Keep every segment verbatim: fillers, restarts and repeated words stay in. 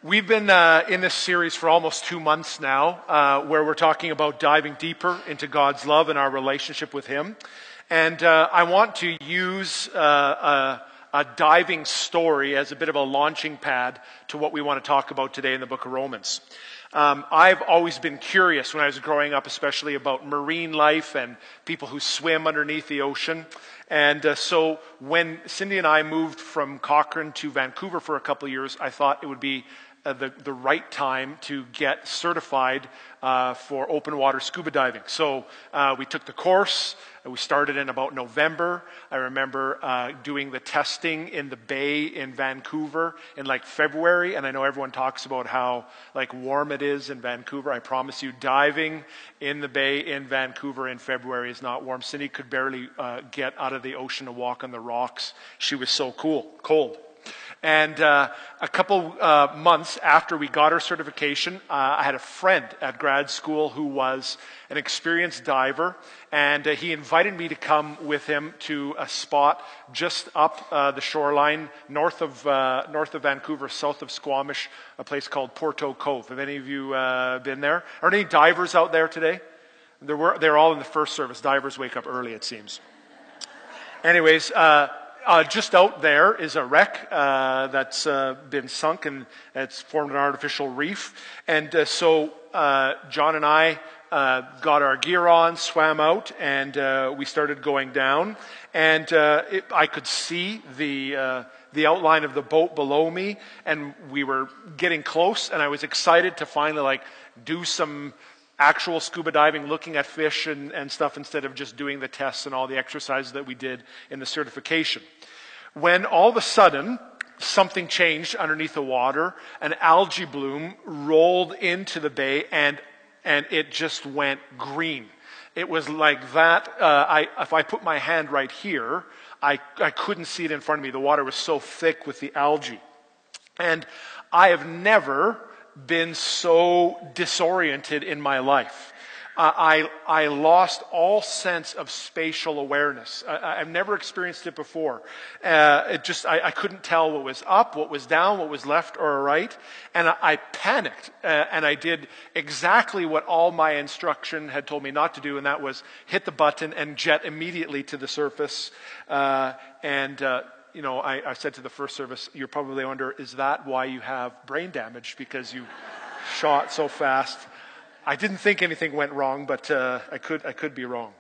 We've been uh, in this series for almost two months now, uh, where we're talking about diving deeper into God's love and our relationship with Him. And uh, I want to use uh, a, a diving story as a bit of a launching pad to what we want to talk about today in the book of Romans. Um, I've always been curious when I was growing up, especially about marine life and people who swim underneath the ocean. And uh, so when Cindy and I moved from Cochrane to Vancouver for a couple of years, I thought it would be uh, the, the right time to get certified uh, for open water scuba diving. So uh, we took the course. We started in about November. I remember uh, doing the testing in the bay in Vancouver in like February. And I know everyone talks about how like warm it is in Vancouver. I promise you, diving in the bay in Vancouver in February is not warm. Cindy could barely uh, get out of the ocean to walk on the rocks. She was so cool, cold. And uh, a couple uh, months after we got our certification, uh, I had a friend at grad school who was an experienced diver, and uh, he invited me to come with him to a spot just up uh, the shoreline, north of uh, north of Vancouver, south of Squamish, a place called Porto Cove. Have any of you uh, been there? Are there any divers out there today? There were. They're all in the first service. Divers wake up early, it seems. Anyways. Uh, Uh, just out there is a wreck uh, that's uh, been sunk, and it's formed an artificial reef. And uh, so uh, John and I uh, got our gear on, swam out, and uh, we started going down. And uh, it, I could see the uh, the outline of the boat below me, and we were getting close. And I was excited to finally like do some actual scuba diving, looking at fish and, and stuff instead of just doing the tests and all the exercises that we did in the certification. When all of a sudden something changed underneath the water, an algae bloom rolled into the bay and and it just went green. It was like that. Uh, I if I put my hand right here, I I couldn't see it in front of me. The water was so thick with the algae, and I have never been so disoriented in my life. Uh, I I lost all sense of spatial awareness. I, I've never experienced it before. Uh, it just I, I couldn't tell what was up, what was down, what was left or right, and I, I panicked. Uh, and I did exactly what all my instruction had told me not to do, and that was hit the button and jet immediately to the surface. Uh, and uh, You know, I, I said to the first service, you're probably wonder, is that why you have brain damage? Because you shot so fast. I didn't think anything went wrong, but uh, I could I could be wrong.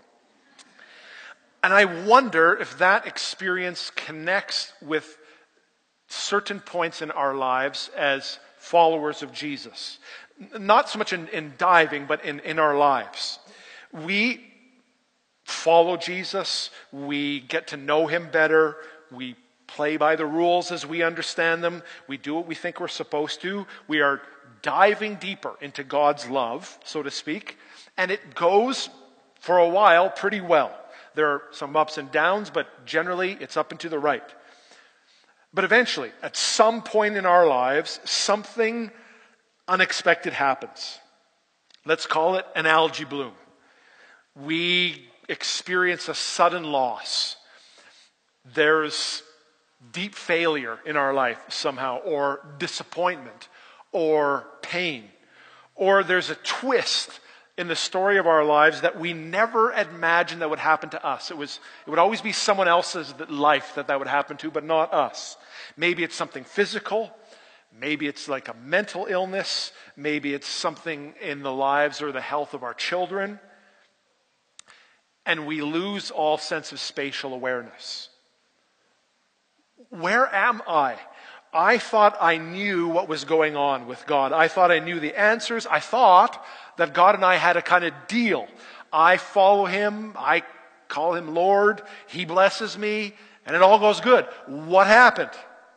And I wonder if that experience connects with certain points in our lives as followers of Jesus. Not so much in, in diving, but in, in our lives. We follow Jesus. We get to know Him better. We play by the rules as we understand them. We do what we think we're supposed to. We are diving deeper into God's love, so to speak. And it goes, for a while, pretty well. There are some ups and downs, but generally it's up and to the right. But eventually, at some point in our lives, something unexpected happens. Let's call it an algae bloom. We experience a sudden loss. There's deep failure in our life somehow, or disappointment, or pain. Or there's a twist in the story of our lives that we never imagined that would happen to us. It was, it would always be someone else's life that that would happen to, but not us. Maybe it's something physical. Maybe it's like a mental illness. Maybe it's something in the lives or the health of our children. And we lose all sense of spatial awareness. Where am I? I thought I knew what was going on with God. I thought I knew the answers. I thought that God and I had a kind of deal. I follow Him. I call Him Lord. He blesses me. And it all goes good. What happened?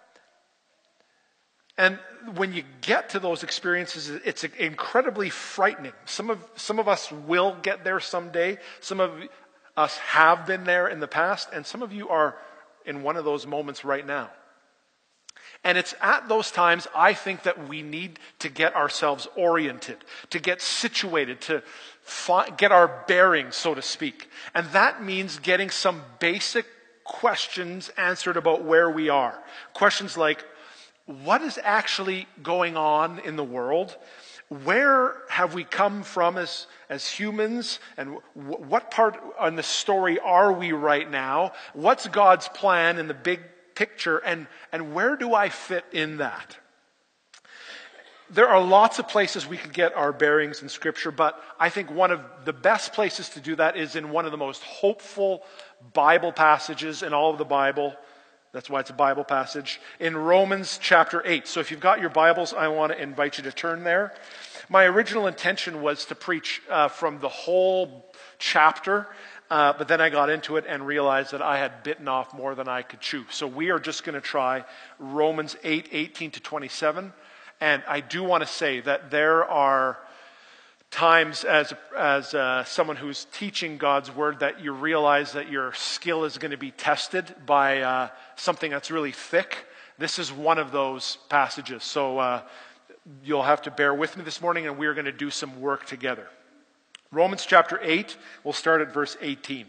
And when you get to those experiences, it's incredibly frightening. Some of, some of us will get there someday. Some of us have been there in the past. And some of you are in one of those moments right now. And it's at those times, I think, that we need to get ourselves oriented, to get situated, to fi- get our bearings, so to speak. And that means getting some basic questions answered about where we are. Questions like, what is actually going on in the world? Where have we come from as, as humans? And w- what part on the story are we right now? What's God's plan in the big picture? And, and where do I fit in that? There are lots of places we could get our bearings in Scripture, but I think one of the best places to do that is in one of the most hopeful Bible passages in all of the Bible. That's why it's a Bible passage. In Romans chapter eight. So if you've got your Bibles, I want to invite you to turn there. My original intention was to preach uh, from the whole chapter, uh, but then I got into it and realized that I had bitten off more than I could chew. So we are just going to try Romans eight, eighteen to twenty-seven. And I do want to say that there are times as as uh, someone who's teaching God's word that you realize that your skill is going to be tested by uh, something that's really thick. This is one of those passages. So uh, you'll have to bear with me this morning, and we're going to do some work together. Romans chapter eight, we'll start at verse eighteen.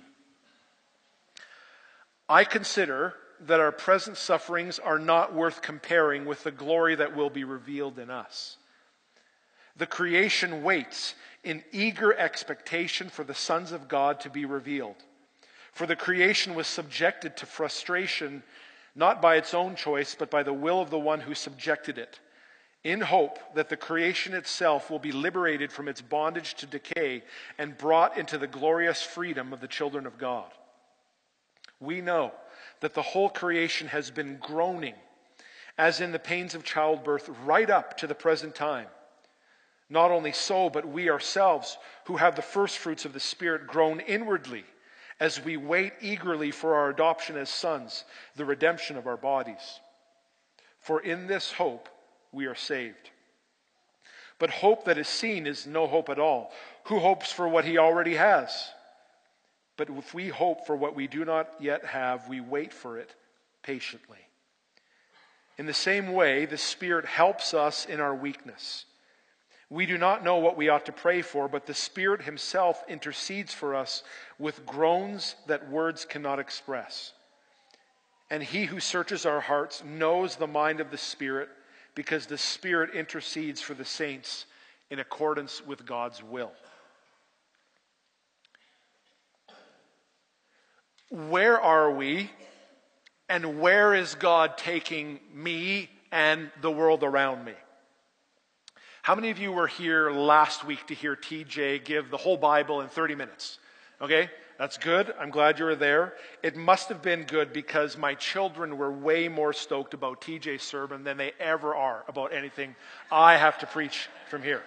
I consider that our present sufferings are not worth comparing with the glory that will be revealed in us. The creation waits in eager expectation for the sons of God to be revealed. For the creation was subjected to frustration, not by its own choice, but by the will of the one who subjected it, in hope that the creation itself will be liberated from its bondage to decay and brought into the glorious freedom of the children of God. We know that the whole creation has been groaning, as in the pains of childbirth, right up to the present time. Not only so, but we ourselves, who have the first fruits of the Spirit, groan inwardly, as we wait eagerly for our adoption as sons, the redemption of our bodies. For in this hope we are saved. But hope that is seen is no hope at all. Who hopes for what he already has? But if we hope for what we do not yet have, we wait for it patiently. In the same way, the Spirit helps us in our weakness. We do not know what we ought to pray for, but the Spirit himself intercedes for us with groans that words cannot express. And he who searches our hearts knows the mind of the Spirit, because the Spirit intercedes for the saints in accordance with God's will. Where are we, and where is God taking me and the world around me? How many of you were here last week to hear T J give the whole Bible in thirty minutes? Okay, that's good. I'm glad you were there. It must have been good because my children were way more stoked about T J's sermon than they ever are about anything I have to preach from here.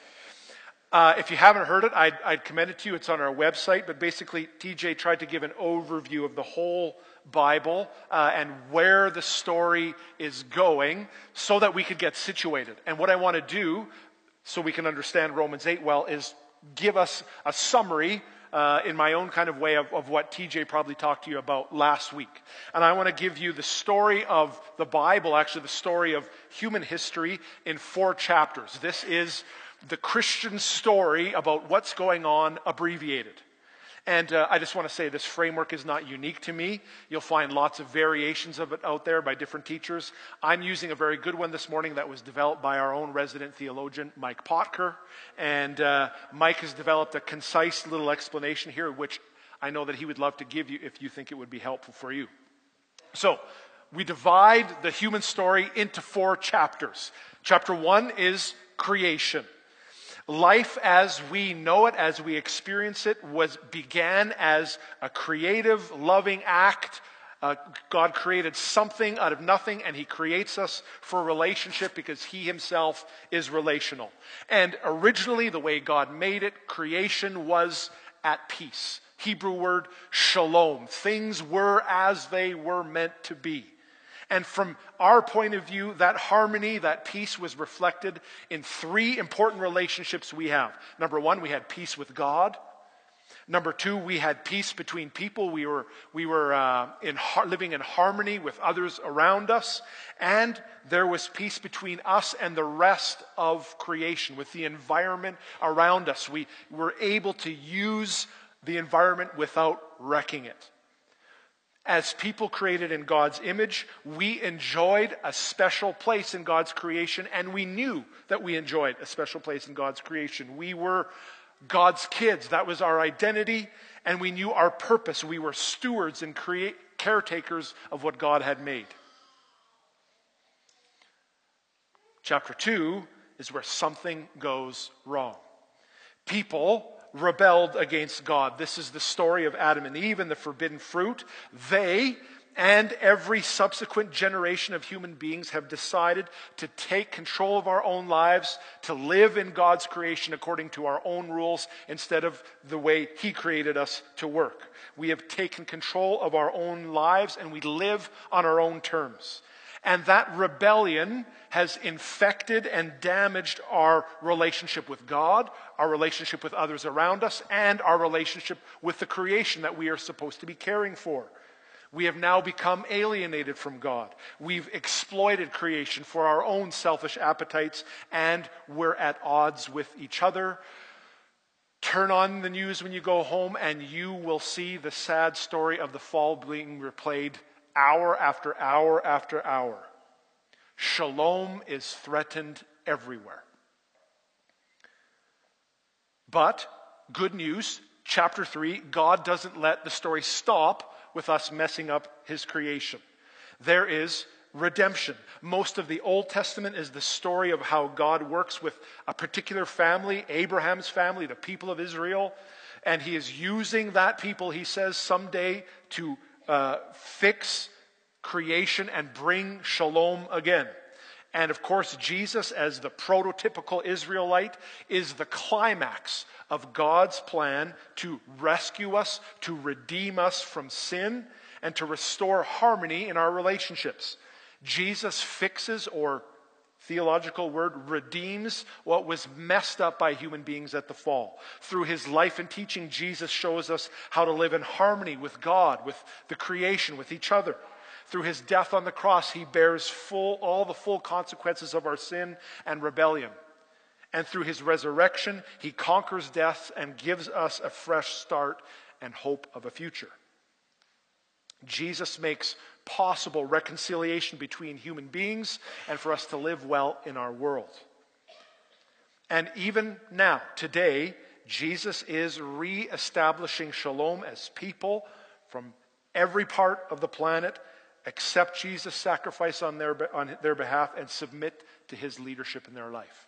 Uh, if you haven't heard it, I'd, I'd commend it to you. It's on our website. But basically, T J tried to give an overview of the whole Bible uh, and where the story is going so that we could get situated. And what I want to do, so we can understand Romans eight well, is give us a summary uh, in my own kind of way of, of what T J probably talked to you about last week. And I want to give you the story of the Bible, actually the story of human history in four chapters. This is the Christian story about what's going on, abbreviated. And uh, I just want to say this framework is not unique to me. You'll find lots of variations of it out there by different teachers. I'm using a very good one this morning that was developed by our own resident theologian, Mike Potker. And uh, Mike has developed a concise little explanation here, which I know that he would love to give you if you think it would be helpful for you. So, we divide the human story into four chapters. Chapter one is creation. Life as we know it, as we experience it, was began as a creative, loving act. Uh, God created something out of nothing, and he creates us for a relationship because he himself is relational. And originally, the way God made it, creation was at peace. Hebrew word shalom. Things were as they were meant to be. And from our point of view, that harmony, that peace was reflected in three important relationships we have. Number one, we had peace with God. Number two, we had peace between people. We were, we were uh, in, living in harmony with others around us. And there was peace between us and the rest of creation, with the environment around us. We were able to use the environment without wrecking it. As people created in God's image, we enjoyed a special place in God's creation, and we knew that we enjoyed a special place in God's creation. We were God's kids. That was our identity, and we knew our purpose. We were stewards and create, caretakers of what God had made. Chapter two is where something goes wrong. People rebelled against God. This is the story of Adam and Eve and the forbidden fruit. They and every subsequent generation of human beings have decided to take control of our own lives, to live in God's creation according to our own rules instead of the way He created us to work. We have taken control of our own lives and we live on our own terms. And that rebellion has infected and damaged our relationship with God, our relationship with others around us, and our relationship with the creation that we are supposed to be caring for. We have now become alienated from God. We've exploited creation for our own selfish appetites, and we're at odds with each other. Turn on the news when you go home, and you will see the sad story of the fall being replayed hour after hour after hour. Shalom is threatened everywhere. But, good news, chapter three, God doesn't let the story stop with us messing up His creation. There is redemption. Most of the Old Testament is the story of how God works with a particular family, Abraham's family, the people of Israel, and He is using that people, He says, someday to uh, fix creation and bring shalom again. And of course, Jesus, as the prototypical Israelite, is the climax of God's plan to rescue us, to redeem us from sin, and to restore harmony in our relationships. Jesus fixes, or theological word, redeems what was messed up by human beings at the fall. Through His life and teaching, Jesus shows us how to live in harmony with God, with the creation, with each other. Through His death on the cross, He bears full, all the full consequences of our sin and rebellion. And through His resurrection, He conquers death and gives us a fresh start and hope of a future. Jesus makes possible reconciliation between human beings and for us to live well in our world. And even now, today, Jesus is re-establishing shalom as people from every part of the planet accept Jesus' sacrifice on their, on their behalf and submit to His leadership in their life.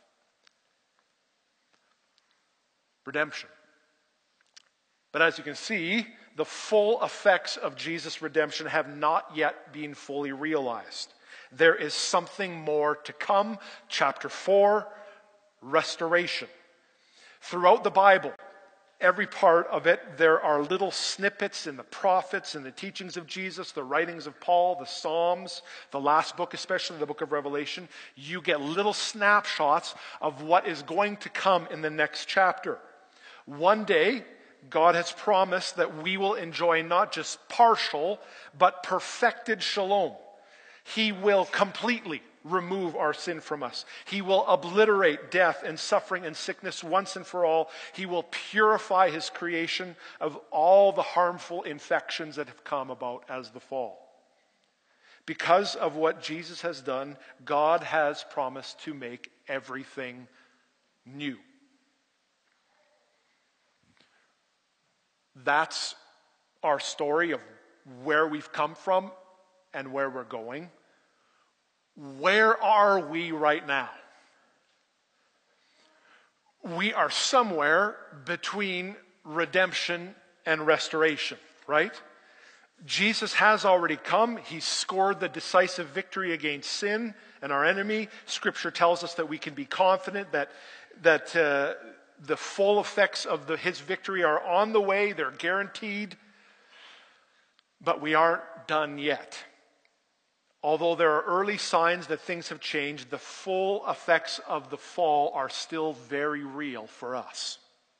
Redemption. But as you can see, the full effects of Jesus' redemption have not yet been fully realized. There is something more to come. Chapter four, restoration. Throughout the Bible, every part of it, there are little snippets in the prophets and the teachings of Jesus, the writings of Paul, the Psalms, the last book, especially the book of Revelation. You get little snapshots of what is going to come in the next chapter. One day, God has promised that we will enjoy not just partial, but perfected shalom. He will completely remove our sin from us. He will obliterate death and suffering and sickness once and for all. He will purify His creation of all the harmful infections that have come about as the fall. Because of what Jesus has done, God has promised to make everything new. That's our story of where we've come from and where we're going. Where are we right now? We are somewhere between redemption and restoration, right? Jesus has already come. He scored the decisive victory against sin and our enemy. Scripture tells us that we can be confident that, that uh, the full effects of the, His victory are on the way. They're guaranteed. But we aren't done yet. Although there are early signs that things have changed, the full effects of the fall are still very real for us.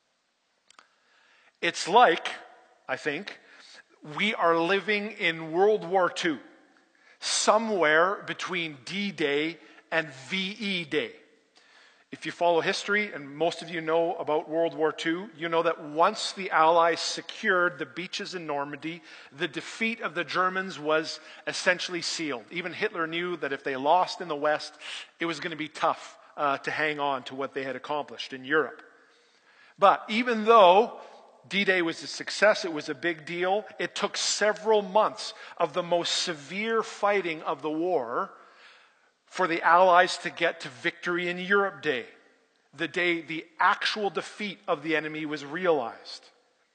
It's like, I think, we are living in World War Two, somewhere between D-Day and V E Day. If you follow history, and most of you know about World War Two, you know that once the Allies secured the beaches in Normandy, the defeat of the Germans was essentially sealed. Even Hitler knew that if they lost in the West, it was going to be tough uh, to hang on to what they had accomplished in Europe. But even though D-Day was a success, it was a big deal, it took several months of the most severe fighting of the war for the Allies to get to Victory in Europe Day, the day the actual defeat of the enemy was realized.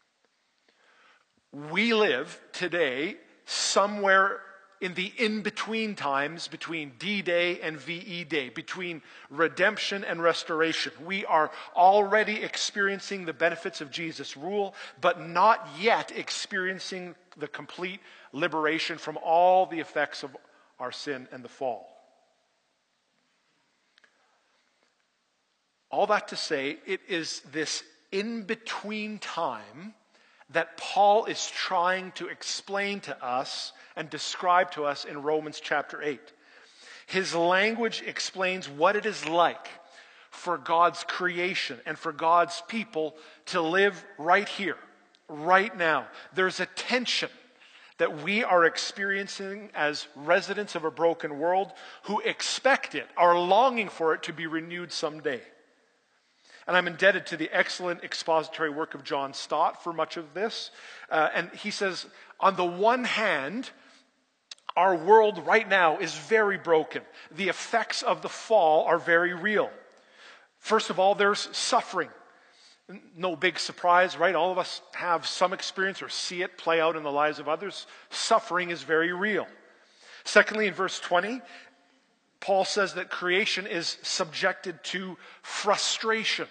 We live today somewhere in the in-between times between D-Day and V E Day, between redemption and restoration. We are already experiencing the benefits of Jesus' rule, but not yet experiencing the complete liberation from all the effects of our sin and the fall. All that to say, it is this in-between time that Paul is trying to explain to us and describe to us in Romans chapter eight. His language explains what it is like for God's creation and for God's people to live right here, right now. There's a tension that we are experiencing as residents of a broken world who expect it, are longing for it to be renewed someday. And I'm indebted to the excellent expository work of John Stott for much of this. Uh, and he says, on the one hand, our world right now is very broken. The effects of the fall are very real. First of all, there's suffering. No big surprise, right? All of us have some experience or see it play out in the lives of others. Suffering is very real. Secondly, in verse twenty, Paul says that creation is subjected to frustration.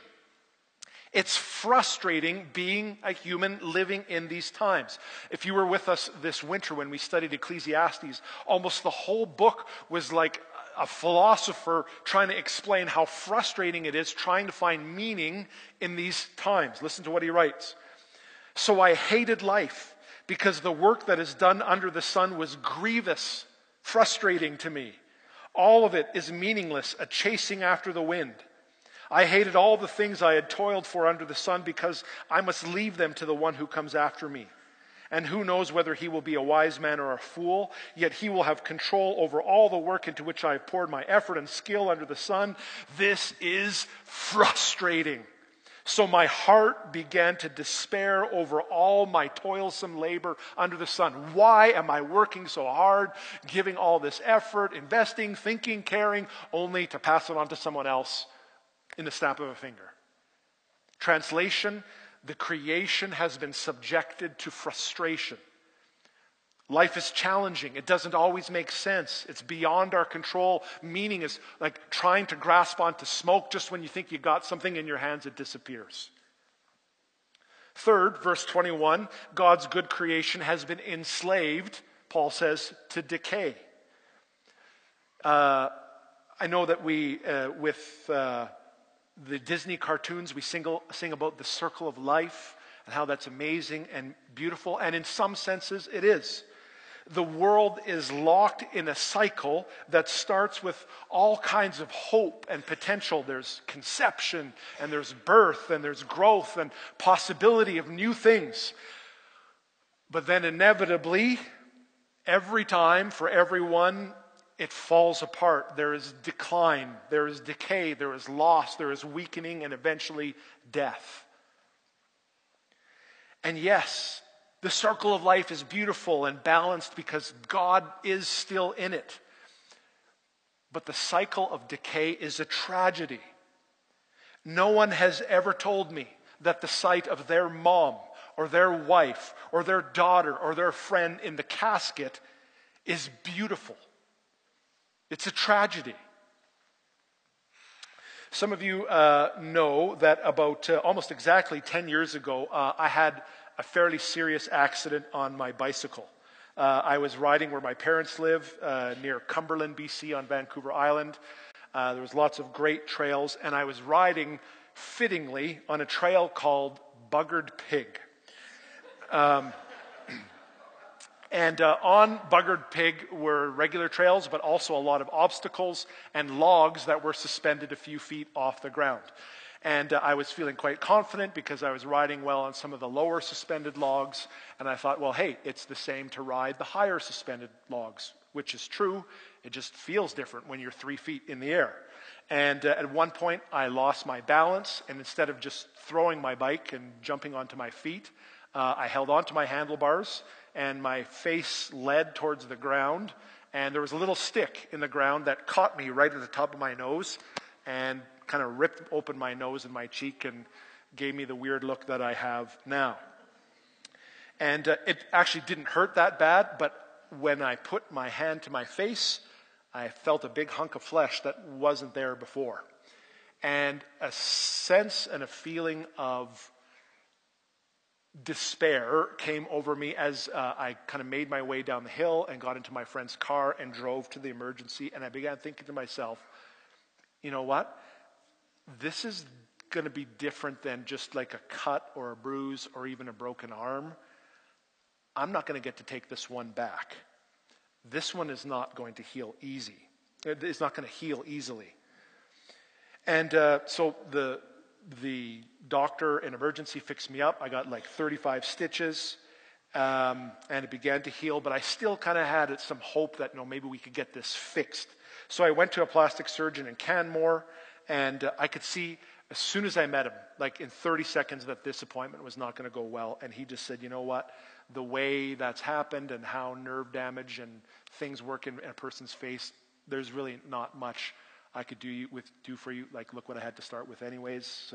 It's frustrating being a human living in these times. If you were with us this winter when we studied Ecclesiastes, almost the whole book was like a philosopher trying to explain how frustrating it is trying to find meaning in these times. Listen to what he writes. So I hated life because the work that is done under the sun was grievous, frustrating to me. All of it is meaningless, a chasing after the wind. I hated all the things I had toiled for under the sun because I must leave them to the one who comes after me. And who knows whether he will be a wise man or a fool, yet he will have control over all the work into which I have poured my effort and skill under the sun. This is frustrating. So my heart began to despair over all my toilsome labor under the sun. Why am I working so hard, giving all this effort, investing, thinking, caring, only to pass it on to someone else in the snap of a finger? Translation, the creation has been subjected to frustration. Life is challenging. It doesn't always make sense. It's beyond our control. Meaning is like trying to grasp onto smoke. Just when you think you got something in your hands, it disappears. Third, verse twenty-one, God's good creation has been enslaved, Paul says, to decay. Uh, I know that we, uh, with uh, the Disney cartoons, we sing, sing about the circle of life and how that's amazing and beautiful. And in some senses, it is. The world is locked in a cycle that starts with all kinds of hope and potential. There's conception, and there's birth, and there's growth, and possibility of new things. But then inevitably, every time, for everyone, it falls apart. There is decline, there is decay, there is loss, there is weakening, and eventually death. And yes, the circle of life is beautiful and balanced because God is still in it. But the cycle of decay is a tragedy. No one has ever told me that the sight of their mom or their wife or their daughter or their friend in the casket is beautiful. It's a tragedy. Some of you uh, know that about uh, almost exactly ten years ago, uh, I had a fairly serious accident on my bicycle. Uh, I was riding where my parents live, uh, near Cumberland, B C, on Vancouver Island. Uh, there was lots of great trails, and I was riding, fittingly, on a trail called Buggered Pig. Um, And uh, on Buggered Pig were regular trails, but also a lot of obstacles and logs that were suspended a few feet off the ground. And uh, I was feeling quite confident because I was riding well on some of the lower suspended logs. And I thought, well, hey, it's the same to ride the higher suspended logs, which is true. It just feels different when you're three feet in the air. And uh, at one point, I lost my balance. And instead of just throwing my bike and jumping onto my feet, uh, I held onto my handlebars. And my face led towards the ground, and there was a little stick in the ground that caught me right at the top of my nose and kind of ripped open my nose and my cheek and gave me the weird look that I have now. And uh, it actually didn't hurt that bad, but when I put my hand to my face, I felt a big hunk of flesh that wasn't there before. And a sense and a feeling of despair came over me as uh, I kind of made my way down the hill and got into my friend's car and drove to the emergency. And I began thinking to myself, you know what? This is going to be different than just like a cut or a bruise or even a broken arm. I'm not going to get to take this one back. This one is not going to heal easy. It's not going to heal easily. And uh, so the The doctor in emergency fixed me up. I got like thirty-five stitches, um, and it began to heal, but I still kind of had some hope that, you know, maybe we could get this fixed. So I went to a plastic surgeon in Canmore, and uh, I could see as soon as I met him, like in thirty seconds, that this appointment was not going to go well. And he just said, you know what, the way that's happened and how nerve damage and things work in a person's face, there's really not much I could do you with do for you. Like, look what I had to start with anyways. So,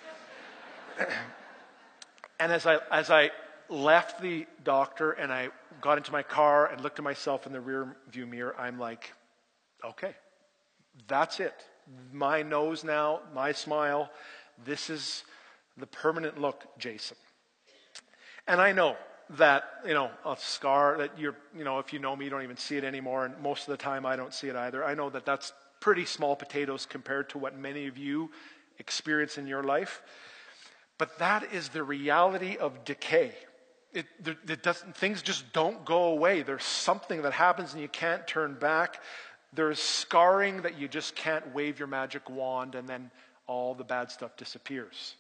and as I as I left the doctor and I got into my car and looked at myself in the rear view mirror, I'm like, okay, that's it. My nose now, my smile. This is the permanent look, Jason. And I know that, you know, a scar that you're, you know, if you know me, you don't even see it anymore. And most of the time I don't see it either. I know that that's pretty small potatoes compared to what many of you experience in your life. But that is the reality of decay. It, it doesn't, things just don't go away. There's something that happens and you can't turn back. There's scarring that you just can't wave your magic wand and then all the bad stuff disappears.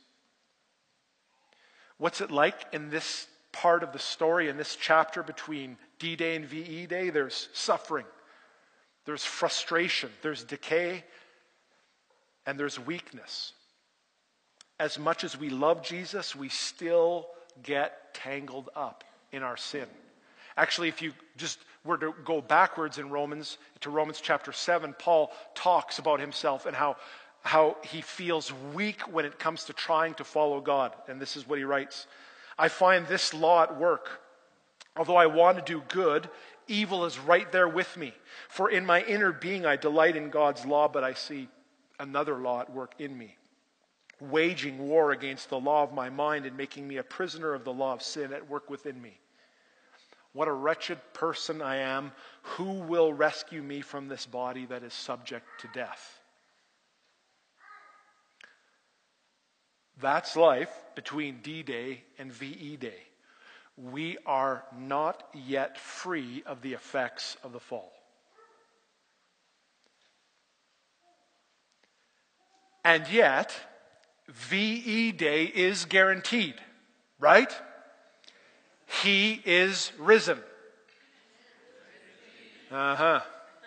What's it like in this part of the story, in this chapter between D-Day and V E Day? There's suffering. There's frustration, there's decay, and there's weakness. As much as we love Jesus, we still get tangled up in our sin. Actually, if you just were to go backwards in Romans, to Romans chapter seven, Paul talks about himself and how, how he feels weak when it comes to trying to follow God. And this is what he writes. I find this law at work. Although I want to do good, evil is right there with me. For in my inner being I delight in God's law, but I see another law at work in me, waging war against the law of my mind and making me a prisoner of the law of sin at work within me. What a wretched person I am. Who will rescue me from this body that is subject to death? That's life between D-Day and V E Day. We are not yet free of the effects of the fall. And yet, V E Day is guaranteed, right? He is risen. Uh-huh.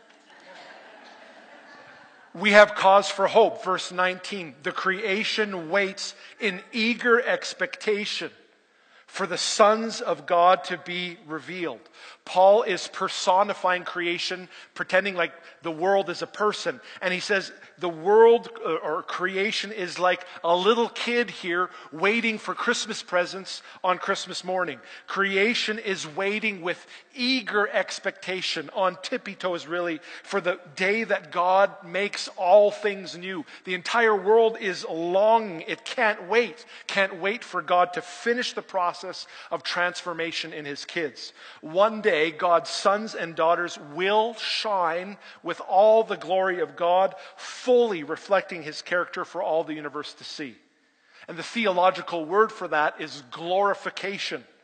We have cause for hope. Verse nineteen, the creation waits in eager expectation for the sons of God to be revealed. Paul is personifying creation, pretending like the world is a person. And he says the world or creation is like a little kid here waiting for Christmas presents on Christmas morning. Creation is waiting with eager expectation, on tippy toes really, for the day that God makes all things new. The entire world is longing. It can't wait. Can't wait for God to finish the process of transformation in his kids. One day, God's sons and daughters will shine with all the glory of God, fully reflecting his character for all the universe to see. And the theological word for that is glorification.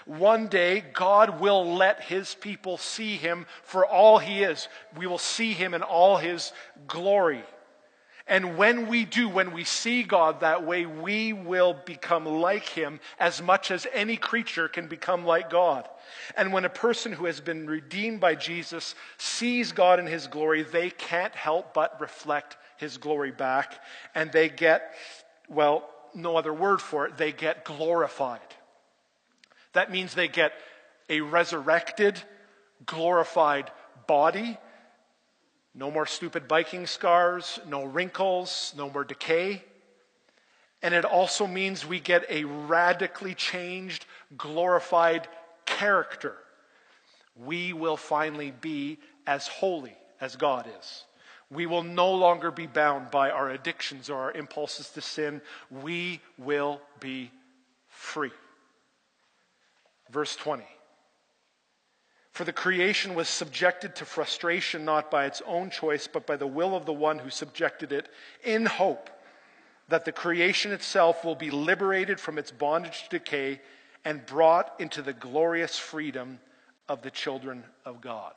One day, God will let his people see him for all he is. We will see him in all his glory. And when we do, when we see God that way, we will become like him as much as any creature can become like God. And when a person who has been redeemed by Jesus sees God in his glory, they can't help but reflect his glory back. And they get, well, no other word for it, they get glorified. That means they get a resurrected, glorified body. No more stupid biking scars, no wrinkles, no more decay. And it also means we get a radically changed, glorified character. We will finally be as holy as God is. We will no longer be bound by our addictions or our impulses to sin. We will be free. Verse twenty. For the creation was subjected to frustration not by its own choice, but by the will of the one who subjected it, in hope that the creation itself will be liberated from its bondage to decay and brought into the glorious freedom of the children of God.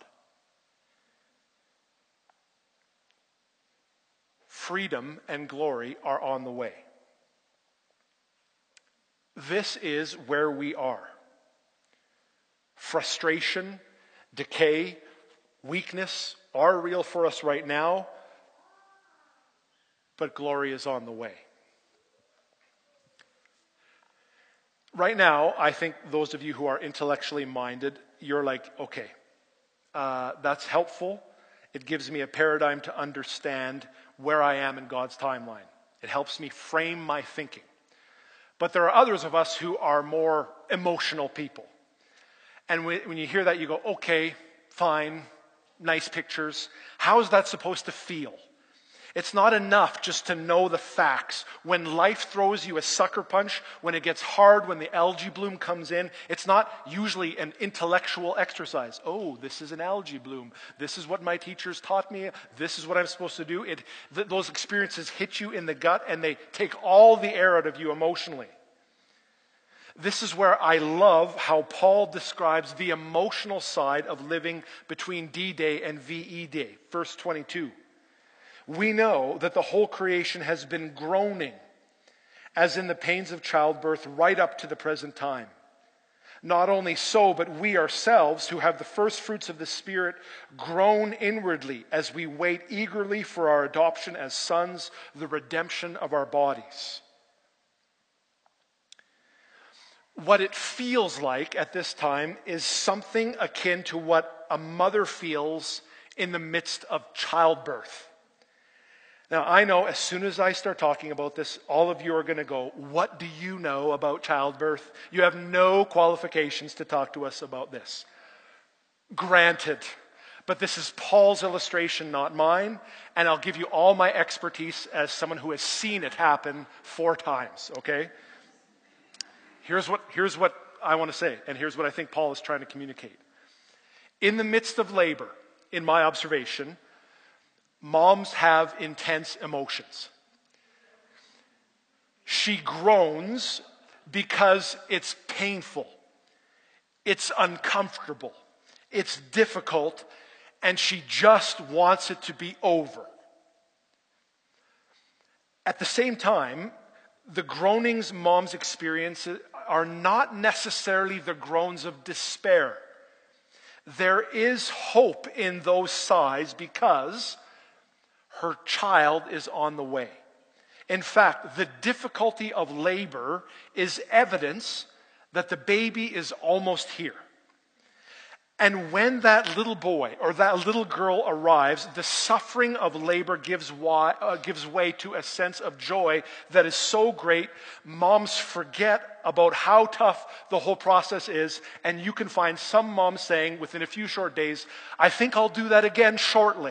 Freedom and glory are on the way. This is where we are. Frustration, decay, weakness are real for us right now, but glory is on the way. Right now, I think those of you who are intellectually minded, you're like, okay, uh, that's helpful. It gives me a paradigm to understand where I am in God's timeline. It helps me frame my thinking. But there are others of us who are more emotional people. And when you hear that, you go, okay, fine, nice pictures. How is that supposed to feel? It's not enough just to know the facts. When life throws you a sucker punch, when it gets hard, when the algae bloom comes in, it's not usually an intellectual exercise. Oh, this is an algae bloom. This is what my teachers taught me. This is what I'm supposed to do. It, th- those experiences hit you in the gut and they take all the air out of you emotionally. This is where I love how Paul describes the emotional side of living between D-Day and V E Day. Verse twenty-two. We know that the whole creation has been groaning, as in the pains of childbirth, right up to the present time. Not only so, but we ourselves, who have the first fruits of the Spirit, groan inwardly as we wait eagerly for our adoption as sons, the redemption of our bodies. What it feels like at this time is something akin to what a mother feels in the midst of childbirth. Now, I know as soon as I start talking about this, all of you are going to go, what do you know about childbirth? You have no qualifications to talk to us about this. Granted, but this is Paul's illustration, not mine, and I'll give you all my expertise as someone who has seen it happen four times, okay? Here's what, here's what I want to say, and here's what I think Paul is trying to communicate. In the midst of labor, in my observation, moms have intense emotions. She groans because it's painful, it's uncomfortable, it's difficult, and she just wants it to be over. At the same time, the groanings moms experience are not necessarily the groans of despair. There is hope in those sighs because her child is on the way. In fact, the difficulty of labor is evidence that the baby is almost here. And when that little boy or that little girl arrives, the suffering of labor gives way, uh, gives way to a sense of joy that is so great, moms forget about how tough the whole process is, and you can find some moms saying within a few short days, I think I'll do that again shortly.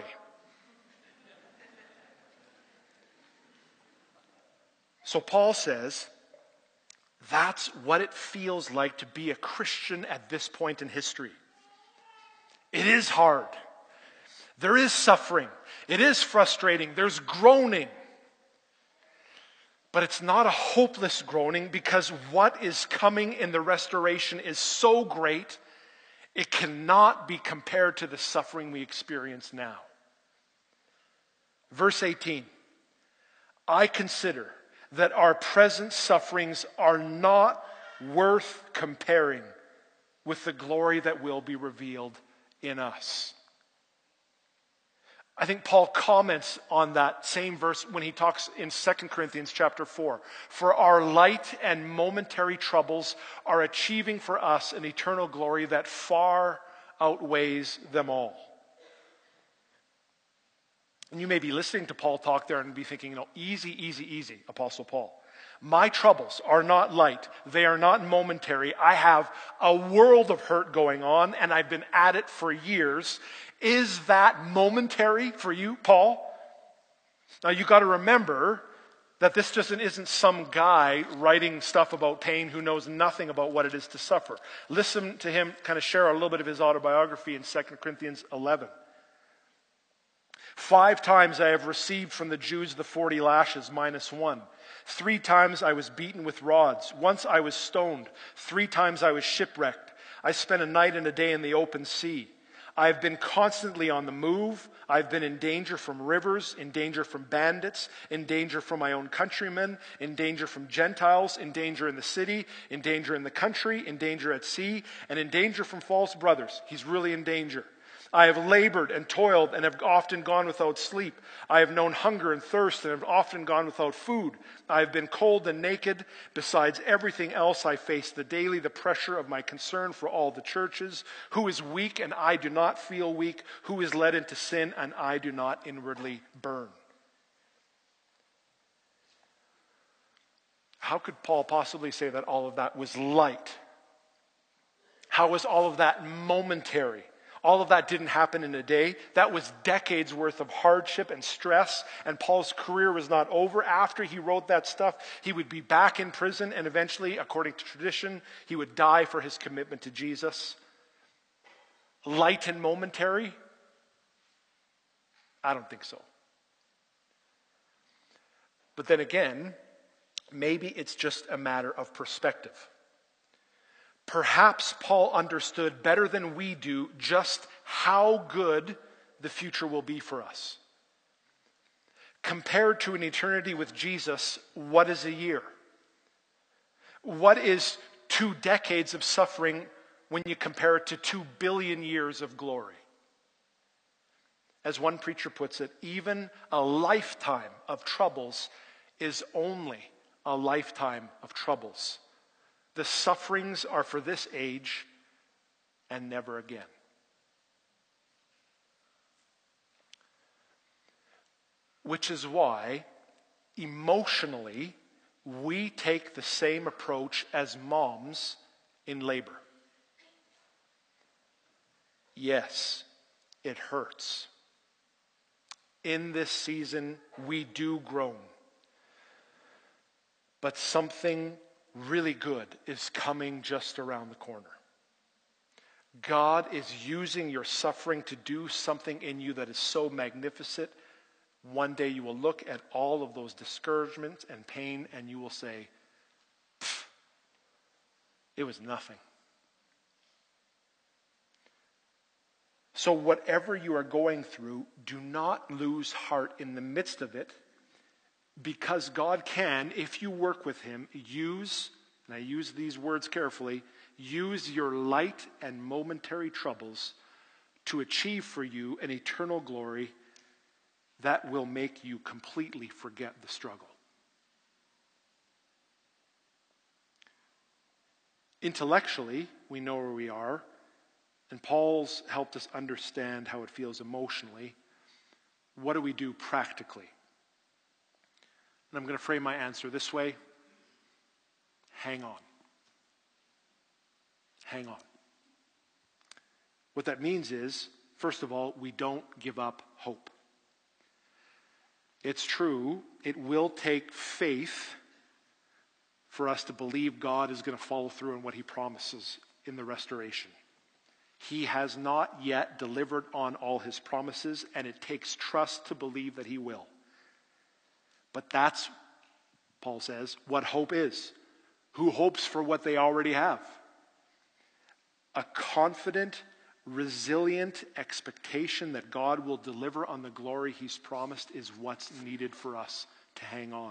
So Paul says, that's what it feels like to be a Christian at this point in history. It is hard. There is suffering. It is frustrating. There's groaning. But it's not a hopeless groaning, because what is coming in the restoration is so great, it cannot be compared to the suffering we experience now. Verse eighteen, I consider that our present sufferings are not worth comparing with the glory that will be revealed in us. I think Paul comments on that same verse when he talks in Second Corinthians chapter four. For our light and momentary troubles are achieving for us an eternal glory that far outweighs them all. And you may be listening to Paul talk there and be thinking, you know, easy, easy, easy, Apostle Paul. My troubles are not light. They are not momentary. I have a world of hurt going on, and I've been at it for years. Is that momentary for you, Paul? Now, you've got to remember that this just isn't some guy writing stuff about pain who knows nothing about what it is to suffer. Listen to him kind of share a little bit of his autobiography in Second Corinthians eleven. Five times I have received from the Jews the forty lashes minus one. Three times I was beaten with rods. Once I was stoned. Three times I was shipwrecked. I spent a night and a day in the open sea. I have been constantly on the move. I've been in danger from rivers, in danger from bandits, in danger from my own countrymen, in danger from Gentiles, in danger in the city, in danger in the country, in danger at sea, and in danger from false brothers. He's really in danger. I have labored and toiled and have often gone without sleep. I have known hunger and thirst and have often gone without food. I have been cold and naked. Besides everything else, I face the daily the pressure of my concern for all the churches. Who is weak and I do not feel weak? Who is led into sin and I do not inwardly burn? How could Paul possibly say that all of that was light? How was all of that momentary? All of that didn't happen in a day. That was decades worth of hardship and stress. And Paul's career was not over. After he wrote that stuff, he would be back in prison. And eventually, according to tradition, he would die for his commitment to Jesus. Light and momentary? I don't think so. But then again, maybe it's just a matter of perspective. Perhaps Paul understood better than we do just how good the future will be for us. Compared to an eternity with Jesus, what is a year? What is two decades of suffering when you compare it to two billion years of glory? As one preacher puts it, even a lifetime of troubles is only a lifetime of troubles. The sufferings are for this age and never again. Which is why, emotionally, we take the same approach as moms in labor. Yes, it hurts. In this season, we do groan. But something really good is coming just around the corner. God is using your suffering to do something in you that is so magnificent. One day you will look at all of those discouragements and pain and you will say, it was nothing. So whatever you are going through, do not lose heart in the midst of it, because God can, if you work with Him, use, and I use these words carefully, use your light and momentary troubles to achieve for you an eternal glory that will make you completely forget the struggle. Intellectually, we know where we are, and Paul's helped us understand how it feels emotionally. What do we do practically? And I'm going to frame my answer this way. Hang on. Hang on. What that means is, first of all, we don't give up hope. It's true, it will take faith for us to believe God is going to follow through on what He promises in the restoration. He has not yet delivered on all His promises, and it takes trust to believe that He will. But that's Paul says, what hope is. Who hopes for what they already have? A confident, resilient expectation that God will deliver on the glory he's promised is what's needed for us to hang on.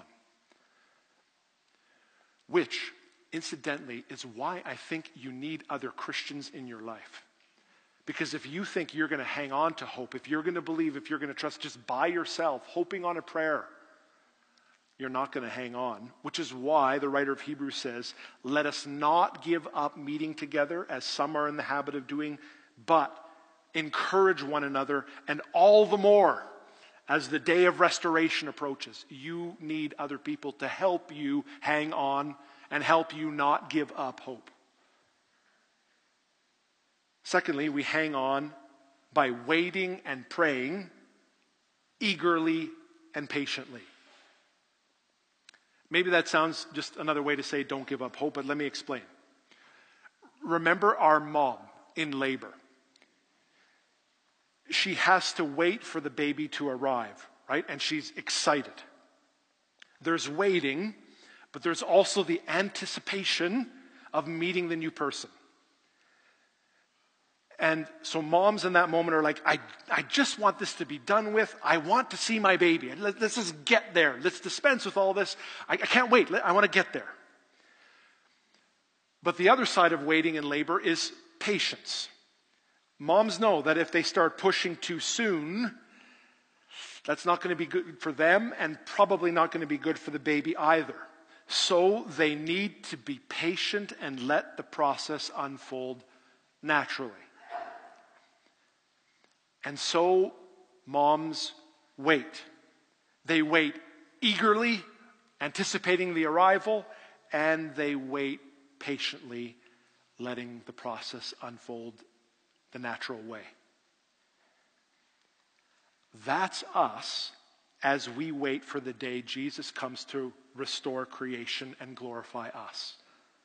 Which, incidentally, is why I think you need other Christians in your life. Because if you think you're going to hang on to hope, if you're going to believe, if you're going to trust just by yourself, hoping on a prayer, you're not going to hang on. Which is why the writer of Hebrews says, let us not give up meeting together as some are in the habit of doing, but encourage one another, and all the more as the day of restoration approaches. You need other people to help you hang on and help you not give up hope. Secondly, we hang on by waiting and praying eagerly and patiently. Maybe that sounds just another way to say don't give up hope, but let me explain. Remember our mom in labor. She has to wait for the baby to arrive, right? And she's excited. There's waiting, but there's also the anticipation of meeting the new person. And so moms in that moment are like, I, I just want this to be done with. I want to see my baby. Let, let's just get there. Let's dispense with all this. I, I can't wait. I want to get there. But the other side of waiting in labor is patience. Moms know that if they start pushing too soon, that's not going to be good for them and probably not going to be good for the baby either. So they need to be patient and let the process unfold naturally. And so moms wait. They wait eagerly, anticipating the arrival, and they wait patiently, letting the process unfold the natural way. That's us as we wait for the day Jesus comes to restore creation and glorify us.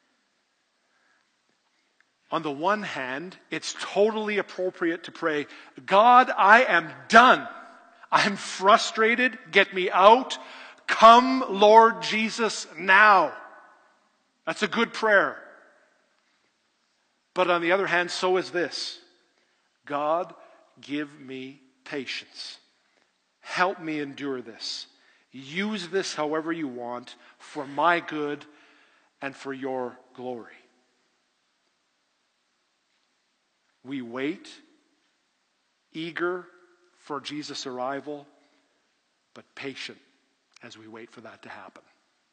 On the one hand, it's totally appropriate to pray, God, I am done. I'm frustrated. Get me out. Come, Lord Jesus, now. That's a good prayer. But on the other hand, so is this. God, give me patience. Help me endure this. Use this however you want for my good and for your glory. We wait, eager for Jesus' arrival, but patient as we wait for that to happen.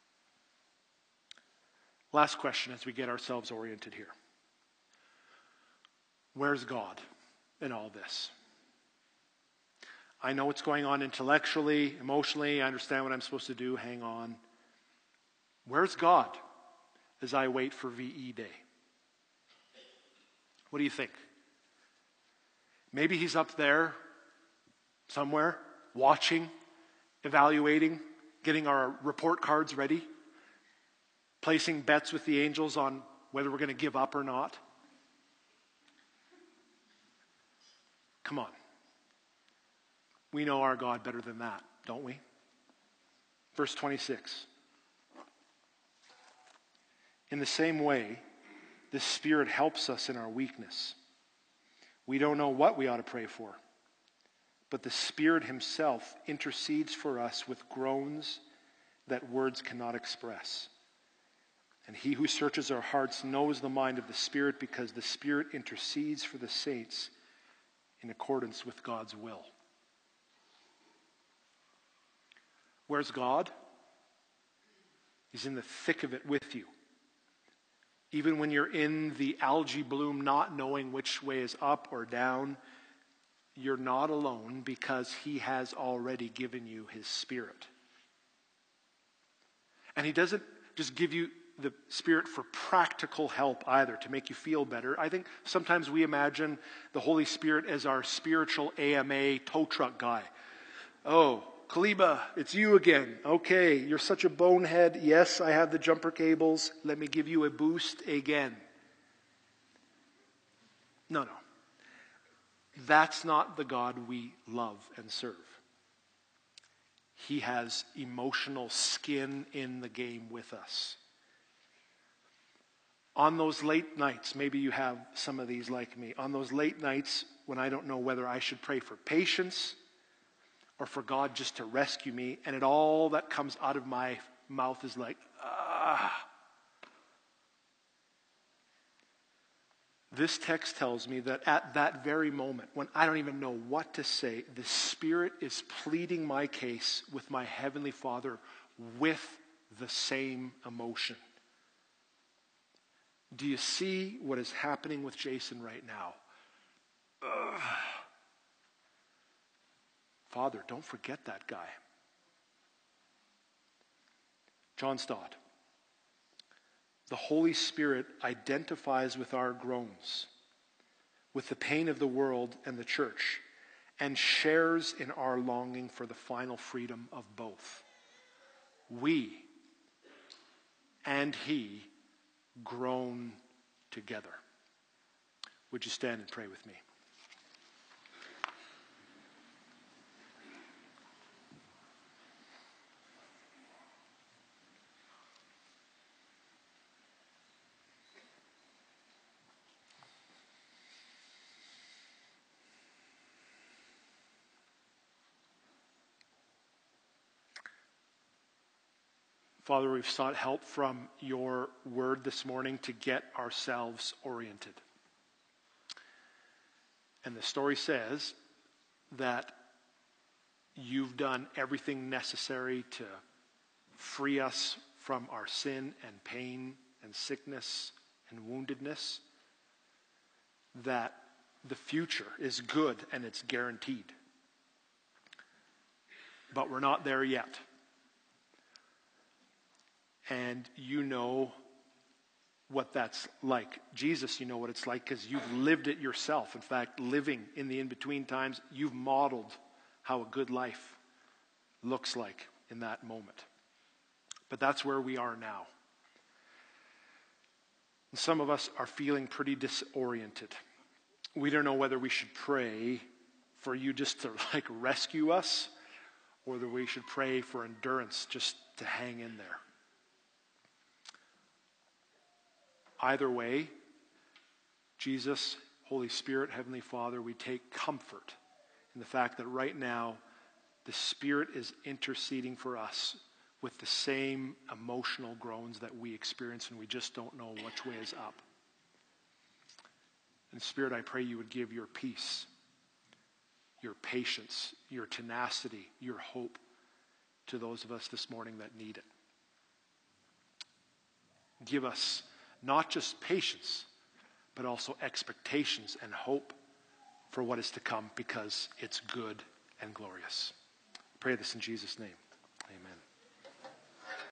Last question as we get ourselves oriented here. Where's God in all this? I know what's going on intellectually, emotionally. I understand what I'm supposed to do. Hang on. Where's God as I wait for V E Day? What do you think? Maybe he's up there somewhere, watching, evaluating, getting our report cards ready, placing bets with the angels on whether we're going to give up or not. Come on. We know our God better than that, don't we? Verse twenty-six. In the same way, the Spirit helps us in our weakness. We don't know what we ought to pray for, but the Spirit himself intercedes for us with groans that words cannot express. And he who searches our hearts knows the mind of the Spirit, because the Spirit intercedes for the saints in accordance with God's will. Where's God? He's in the thick of it with you. Even when you're in the algae bloom, not knowing which way is up or down, you're not alone, because he has already given you his Spirit. And he doesn't just give you the Spirit for practical help either, to make you feel better. I think sometimes we imagine the Holy Spirit as our spiritual A M A tow truck guy. Oh, Kaliba, it's you again. Okay, you're such a bonehead. Yes, I have the jumper cables. Let me give you a boost again. No, no. That's not the God we love and serve. He has emotional skin in the game with us. On those late nights, maybe you have some of these like me, on those late nights when I don't know whether I should pray for patience or for God just to rescue me, and it all that comes out of my mouth is like, ah. This text tells me that at that very moment, when I don't even know what to say, the Spirit is pleading my case with my Heavenly Father with the same emotion. Do you see what is happening with Jason right now? Ugh. Father, don't forget that guy. John Stott. The Holy Spirit identifies with our groans, with the pain of the world and the church, and shares in our longing for the final freedom of both. We and He groan together. Would you stand and pray with me? Father, we've sought help from your word this morning to get ourselves oriented. And the story says that you've done everything necessary to free us from our sin and pain and sickness and woundedness, that the future is good and it's guaranteed. But we're not there yet. And you know what that's like. Jesus, you know what it's like because you've lived it yourself. In fact, living in the in-between times, you've modeled how a good life looks like in that moment. But that's where we are now. And some of us are feeling pretty disoriented. We don't know whether we should pray for you just to like rescue us, or whether we should pray for endurance just to hang in there. Either way, Jesus, Holy Spirit, Heavenly Father, we take comfort in the fact that right now the Spirit is interceding for us with the same emotional groans that we experience, and we just don't know which way is up. And Spirit, I pray you would give your peace, your patience, your tenacity, your hope to those of us this morning that need it. Give us not just patience, but also expectations and hope for what is to come, because it's good and glorious. I pray this in Jesus' name.